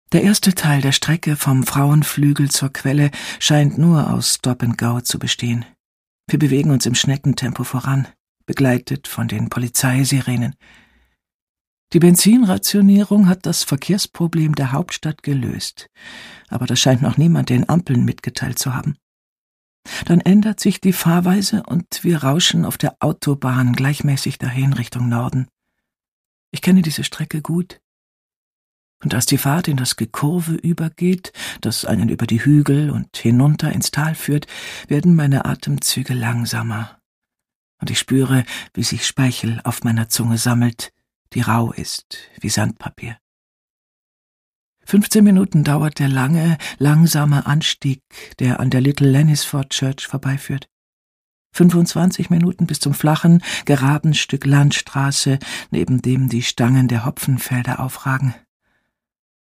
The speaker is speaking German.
Der erste Teil der Strecke vom Frauenflügel zur Quelle scheint nur aus Stop and Go zu bestehen. Wir bewegen uns im Schneckentempo voran, begleitet von den Polizeisirenen. Die Benzinrationierung hat das Verkehrsproblem der Hauptstadt gelöst, aber das scheint noch niemand den Ampeln mitgeteilt zu haben. Dann ändert sich die Fahrweise und wir rauschen auf der Autobahn gleichmäßig dahin Richtung Norden. Ich kenne diese Strecke gut. Und als die Fahrt in das Gekurve übergeht, das einen über die Hügel und hinunter ins Tal führt, werden meine Atemzüge langsamer. Und ich spüre, wie sich Speichel auf meiner Zunge sammelt, die rau ist wie Sandpapier. 15 Minuten dauert der lange, langsame Anstieg, der an der Little Lanisford Church vorbeiführt. 25 Minuten bis zum flachen, gerabenen Stück Landstraße, neben dem die Stangen der Hopfenfelder aufragen.